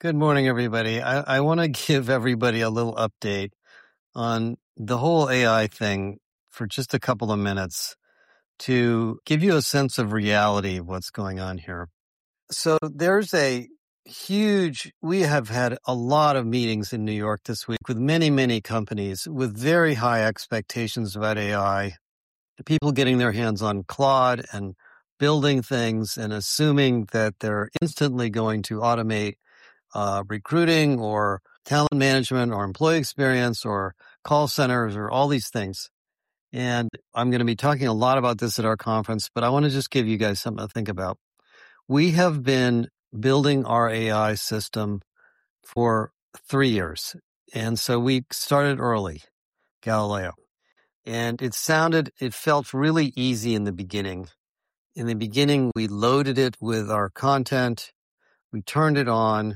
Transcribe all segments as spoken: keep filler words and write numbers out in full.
Good morning, everybody. I, I want to give everybody a little update on the whole A I thing for just a couple of minutes to give you a sense of reality of what's going on here. So there's a huge, we have had a lot of meetings in New York this week with many, many companies with very high expectations about A I, people getting their hands on Claude and building things and assuming that they're instantly going to automate Uh, recruiting or talent management or employee experience or call centers or all these things. And I'm going to be talking a lot about this at our conference, but I want to just give you guys something to think about. We have been building our A I system for three years. And so we started early, Galileo. And it sounded, it felt really easy in the beginning. In the beginning, we loaded it with our content. We turned it on.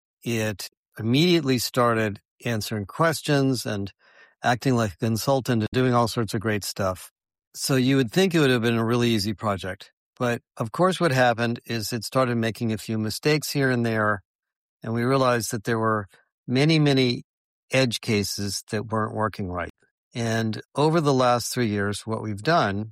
It immediately started answering questions and acting like a consultant and doing all sorts of great stuff. So you would think it would have been a really easy project. But of course, what happened is it started making a few mistakes here and there. And we realized that there were many, many edge cases that weren't working right. And over the last three years, what we've done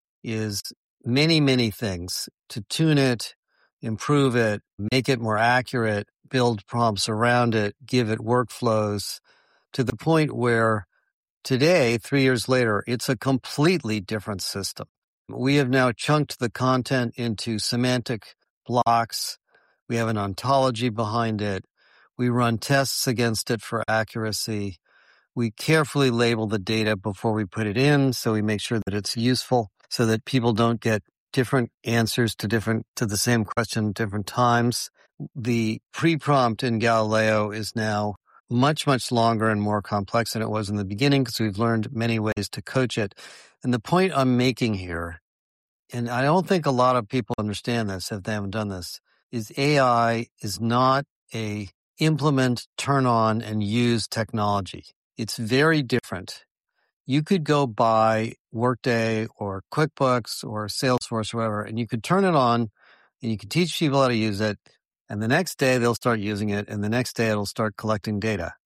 is many, many things to tune it, improve it, make it more accurate, build prompts around it, give it workflows to the point where today, three years later, it's a completely different system. We have now chunked the content into semantic blocks. We have an ontology behind it. We run tests against it for accuracy. We carefully label the data before we put it in, so we make sure that it's useful so that people don't get different answers to different to the same question at different times. The pre-prompt in Galileo is now much, much longer and more complex than it was in the beginning because we've learned many ways to coach it. And the point I'm making here, and I don't think a lot of people understand this if they haven't done this, is A I is not a implement, turn on, and use technology. It's very different. You could go buy Workday or QuickBooks or Salesforce or whatever, and you could turn it on and you could teach people how to use it. And the next day they'll start using it. And the next day it'll start collecting data.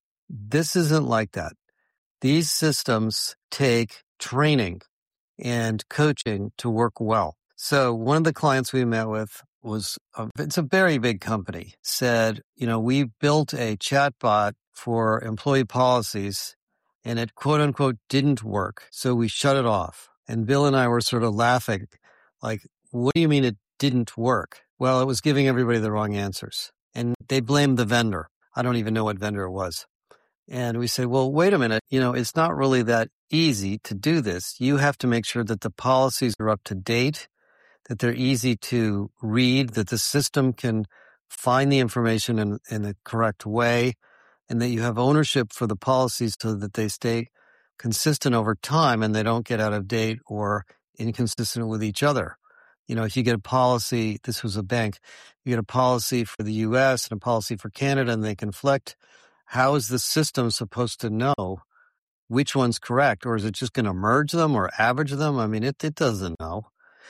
This isn't like that. These systems take training and coaching to work well. So one of the clients we met with was, a, it's a very big company, said, you know, we built a chatbot for employee policies and it quote unquote didn't work. So we shut it off. And Bill and I were sort of laughing, like, what do you mean it didn't work? Well, it was giving everybody the wrong answers. And they blamed the vendor. I don't even know what vendor it was. And we said, well, wait a minute. You know, it's not really that easy to do this. You have to make sure that the policies are up to date, that they're easy to read, that the system can find the information in, in the correct way, and that you have ownership for the policies so that they stay consistent over time and they don't get out of date or inconsistent with each other. You know, if you get a policy, this was a bank, you get a policy for the U S and a policy for Canada and they conflict, how is the system supposed to know which one's correct? Or is it just going to merge them or average them? I mean, it, it doesn't know.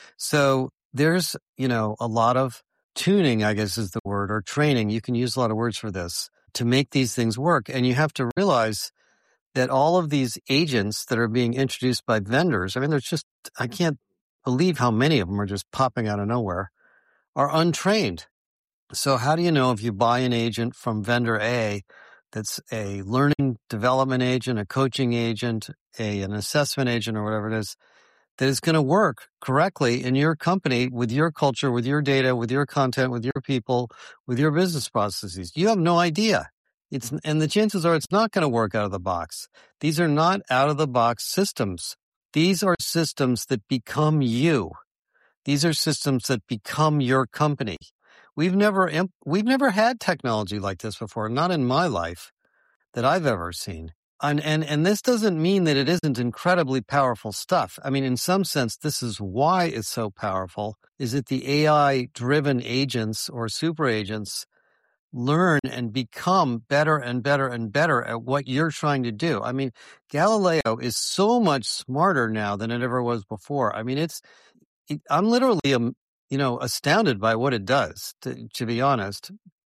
So there's, you know, a lot of tuning, I guess is the word, or training. You can use a lot of words for this to make these things work. And you have to realize that all of these agents that are being introduced by vendors, I mean, there's just, I can't believe how many of them are just popping out of nowhere, are untrained. So how do you know if you buy an agent from vendor A that's a learning development agent, a coaching agent, a an assessment agent, or whatever it is, that it's going to work correctly in your company, with your culture, with your data, with your content, with your people, with your business processes? You have no idea. It's, and the chances are it's not going to work out of the box. These are not out-of-the-box systems. These are systems that become you. These are systems that become your company. We've never imp- we've never had technology like this before, not in my life that I've ever seen. And, and and this doesn't mean that it isn't incredibly powerful stuff. I mean, in some sense, this is why it's so powerful, is that the A I-driven agents or super agents learn and become better and better and better at what you're trying to do. I mean, Galileo is so much smarter now than it ever was before. I mean, it's, it, I'm literally, um, you know, astounded by what it does, to, to be honest.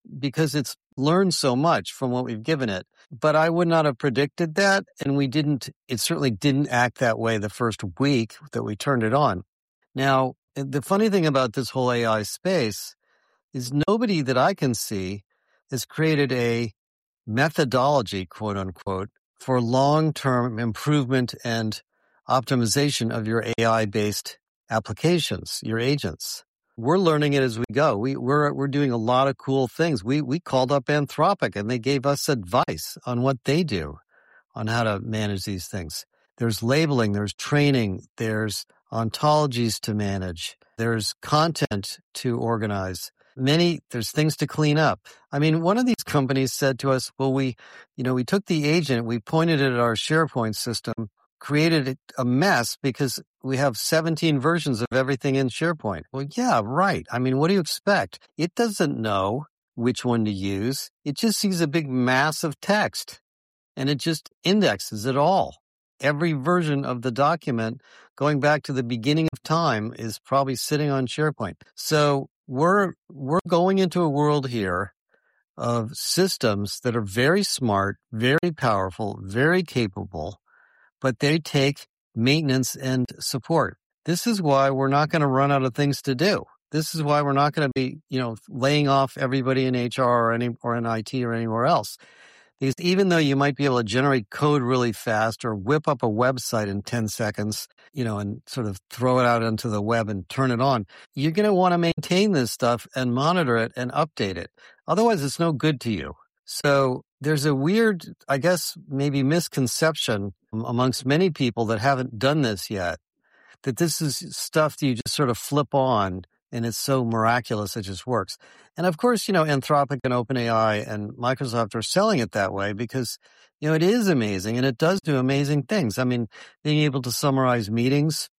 because it's learned so much from what we've given it. But I would not have predicted that. And we didn't, it certainly didn't act that way the first week that we turned it on. Now, the funny thing about this whole A I space is nobody that I can see has created a methodology, quote unquote, for long-term improvement and optimization of your A I-based applications, your agents. We're learning it as we go. We, we're we're doing a lot of cool things. We we called up Anthropic and they gave us advice on what they do, on how to manage these things. There's labeling, there's training, there's ontologies to manage, there's content to organize. Many, there's things to clean up. I mean, one of these companies said to us, well, we, you know, we took the agent, we pointed it at our SharePoint system, created a mess because we have seventeen versions of everything in SharePoint. Well, yeah, right. I mean, what do you expect? It doesn't know which one to use. It just sees a big mass of text and it just indexes it all. Every version of the document going back to the beginning of time is probably sitting on SharePoint. So we're, we're going into a world here of systems that are very smart, very powerful, very capable, but they take maintenance and support. This is why we're not going to run out of things to do. This is why we're not going to be, you know, laying off everybody in H R or any or in I T or anywhere else. Because even though you might be able to generate code really fast or whip up a website in ten seconds, you know, and sort of throw it out into the web and turn it on, you're going to want to maintain this stuff and monitor it and update it. Otherwise, it's no good to you. So there's a weird, I guess, maybe misconception amongst many people that haven't done this yet, that this is stuff that you just sort of flip on and it's so miraculous it just works. And of course, you know, Anthropic and OpenAI and Microsoft are selling it that way because, you know, it is amazing and it does do amazing things. I mean, being able to summarize meetings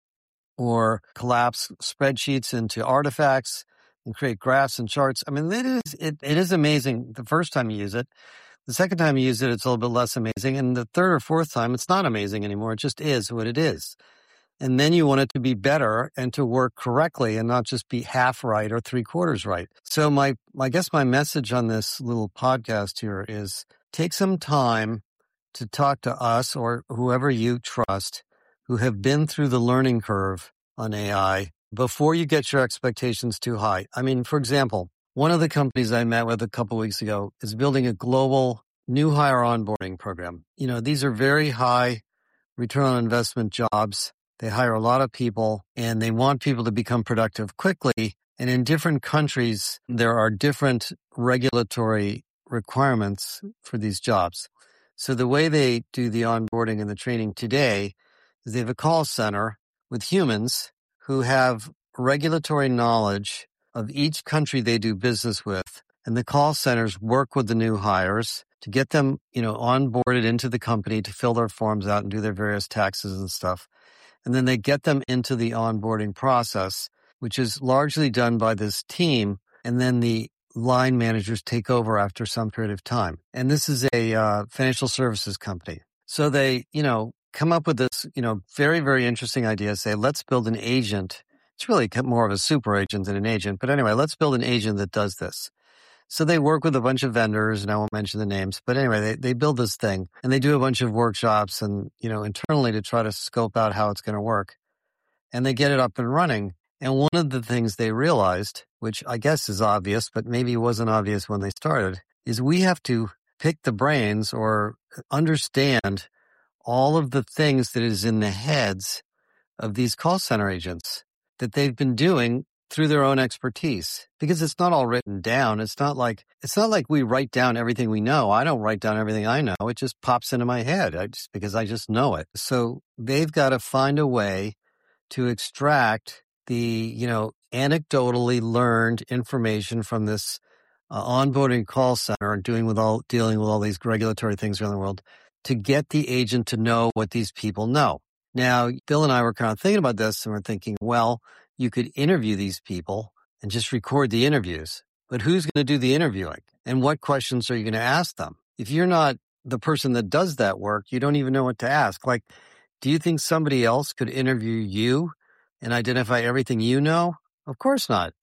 or collapse spreadsheets into artifacts and create graphs and charts. I mean, it is, it, it is amazing the first time you use it. The second time you use it, it's a little bit less amazing. And the third or fourth time, it's not amazing anymore. It just is what it is. And then you want it to be better and to work correctly and not just be half right or three quarters right. So my, I guess my message on this little podcast here is take some time to talk to us or whoever you trust who have been through the learning curve on A I before you get your expectations too high. I mean, for example, one of the companies I met with a couple of weeks ago is building a global new hire onboarding program. You know, these are very high return on investment jobs. They hire a lot of people and they want people to become productive quickly. And in different countries, there are different regulatory requirements for these jobs. So the way they do the onboarding and the training today is they have a call center with humans who have regulatory knowledge of each country they do business with. And the call centers work with the new hires to get them, you know, onboarded into the company to fill their forms out and do their various taxes and stuff. And then they get them into the onboarding process, which is largely done by this team. And then the line managers take over after some period of time. And this is a uh, financial services company. So they, you know, come up with this, you know, very, very interesting idea. Say, let's build an agent. It's really more of a super agent than an agent. But anyway, let's build an agent that does this. So they work with a bunch of vendors, and I won't mention the names, but anyway, they, they build this thing and they do a bunch of workshops and, you know, internally to try to scope out how it's going to work. And they get it up and running. And one of the things they realized, which I guess is obvious, but maybe wasn't obvious when they started, is we have to pick the brains or understand all of the things that is in the heads of these call center agents that they've been doing through their own expertise, because it's not all written down. It's not like, it's not like we write down everything we know. I don't write down everything I know. It just pops into my head I just, because I just know it. So they've got to find a way to extract the, you know, anecdotally learned information from this uh, onboarding call center and doing with all, dealing with all these regulatory things around the world to get the agent to know what these people know. Now, Bill and I were kind of thinking about this and we're thinking, well, you could interview these people and just record the interviews. But who's going to do the interviewing? And what questions are you going to ask them? If you're not the person that does that work, you don't even know what to ask. Like, do you think somebody else could interview you and identify everything you know? Of course not.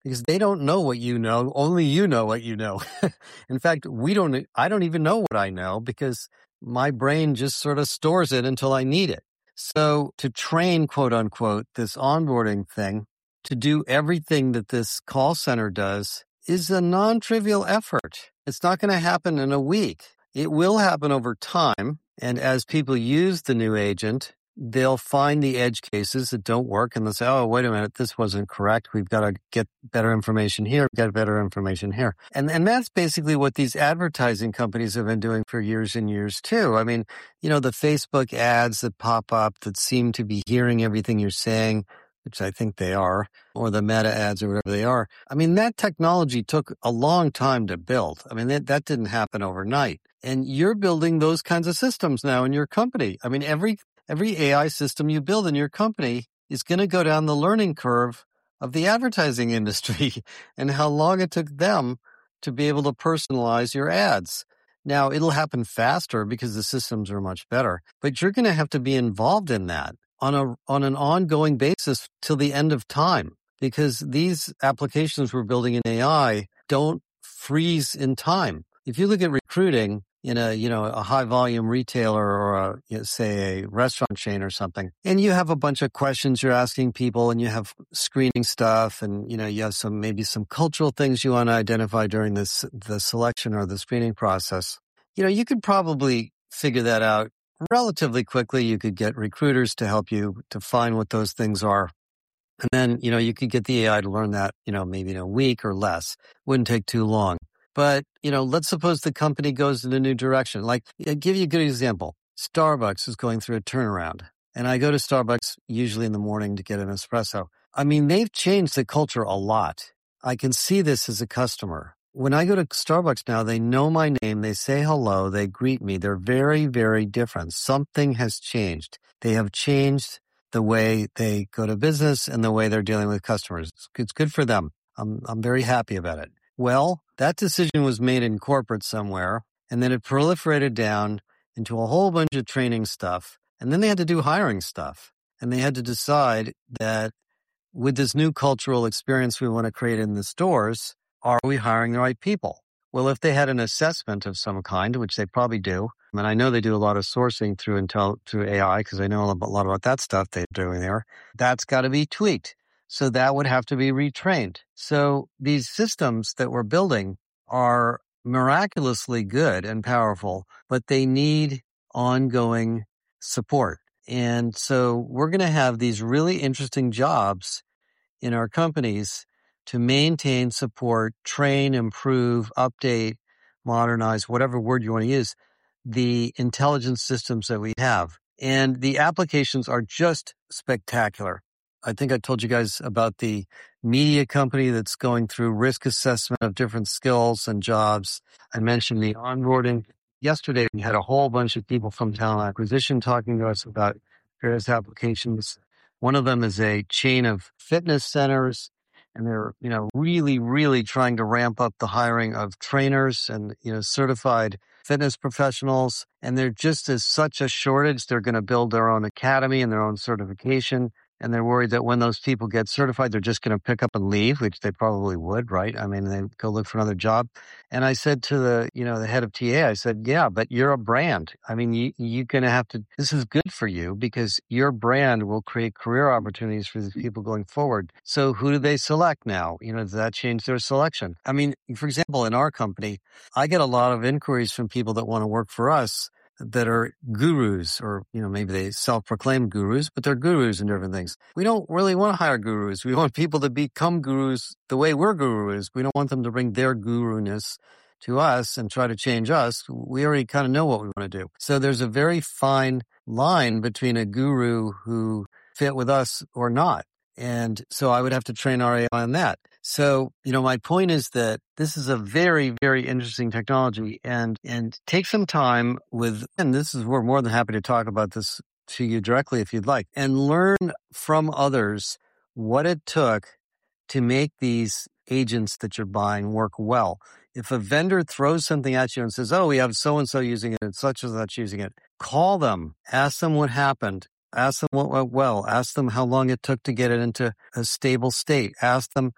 because they don't know what you know. Only you know what you know. In fact, we don't, I don't even know what I know because my brain just sort of stores it until I need it. So to train, quote unquote, this onboarding thing to do everything that this call center does is a non-trivial effort. It's not going to happen in a week. It will happen over time. And as people use the new agent, they'll find the edge cases that don't work and they'll say, oh, wait a minute, this wasn't correct. We've got to get better information here, get better information here. And and that's basically what these advertising companies have been doing for years and years too. I mean, you know, the Facebook ads that pop up that seem to be hearing everything you're saying, which I think they are, or the meta ads or whatever they are. I mean, that technology took a long time to build. I mean, that, that didn't happen overnight. And you're building those kinds of systems now in your company. I mean, every Every A I system you build in your company is going to go down the learning curve of the advertising industry and how long it took them to be able to personalize your ads. Now, it'll happen faster because the systems are much better, but you're going to have to be involved in that on a on an ongoing basis till the end of time, because these applications we're building in A I don't freeze in time. If you look at recruiting in a, you know, a high volume retailer or a, you know, say a restaurant chain or something, and you have a bunch of questions you're asking people and you have screening stuff and, you know, you have some, maybe some cultural things you want to identify during this, the selection or the screening process. You know, you could probably figure that out relatively quickly. You could get recruiters to help you to find what those things are. And then, you know, you could get the A I to learn that, you know, maybe in a week or less. Wouldn't take too long. But, you know, let's suppose the company goes in a new direction. Like, I'll give you a good example. Starbucks is going through a turnaround. And I go to Starbucks usually in the morning to get an espresso. I mean, they've changed the culture a lot. I can see this as a customer. When I go to Starbucks now, they know my name. They say hello. They greet me. They're very, very different. Something has changed. They have changed the way they go to business and the way they're dealing with customers. It's good for them. I'm, I'm very happy about it. Well, that decision was made in corporate somewhere, and then it proliferated down into a whole bunch of training stuff. And then they had to do hiring stuff. And they had to decide that with this new cultural experience we want to create in the stores, are we hiring the right people? Well, if they had an assessment of some kind, which they probably do, and I know they do a lot of sourcing through Intel, through A I, because I know a lot about that stuff they're doing there, that's got to be tweaked. So that would have to be retrained. So these systems that we're building are miraculously good and powerful, but they need ongoing support. And so we're going to have these really interesting jobs in our companies to maintain, support, train, improve, update, modernize, whatever word you want to use, the intelligence systems that we have. And the applications are just spectacular. I think I told you guys about the media company that's going through risk assessment of different skills and jobs. I mentioned the onboarding. Yesterday, we had a whole bunch of people from talent acquisition talking to us about various applications. One of them is a chain of fitness centers, and they're, you know, really, really trying to ramp up the hiring of trainers and, you know, certified fitness professionals. And there just is such a shortage. They're going to build their own academy and their own certification. And they're worried that when those people get certified, they're just going to pick up and leave, which they probably would, right? I mean, they go look for another job. And I said to the, you know, the head of T A, I said, yeah, but you're a brand. I mean, you, you're going to have to, this is good for you because your brand will create career opportunities for these people going forward. So who do they select now? You know, does that change their selection? I mean, for example, in our company, I get a lot of inquiries from people that want to work for us that are gurus, or, you know, maybe they self-proclaim gurus, but they're gurus in different things. We don't really want to hire gurus. We want people to become gurus the way we're gurus. We don't want them to bring their guru-ness to us and try to change us. We already kind of know what we want to do. So there's a very fine line between a guru who fit with us or not. And so I would have to train our A I on that. So, you know, my point is that this is a very, very interesting technology, and, and take some time with, and this is, we're more than happy to talk about this to you directly if you'd like, and learn from others what it took to make these agents that you're buying work well. If a vendor throws something at you and says, oh, we have so-and-so using it and such and such using it, call them, ask them what happened. Ask them what went well. Ask them how long it took to get it into a stable state. Ask them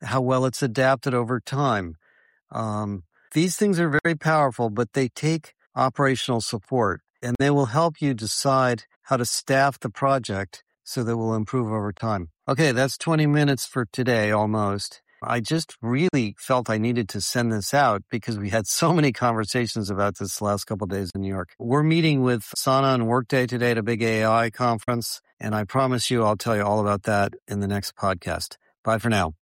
how well it's adapted over time. Um, these things are very powerful, but they take operational support, and they will help you decide how to staff the project so that it will improve over time. Okay, that's twenty minutes for today, almost. I just really felt I needed to send this out because we had so many conversations about this the last couple of days in New York. We're meeting with Sana and Workday today at a big A I conference, and I promise you I'll tell you all about that in the next podcast. Bye for now.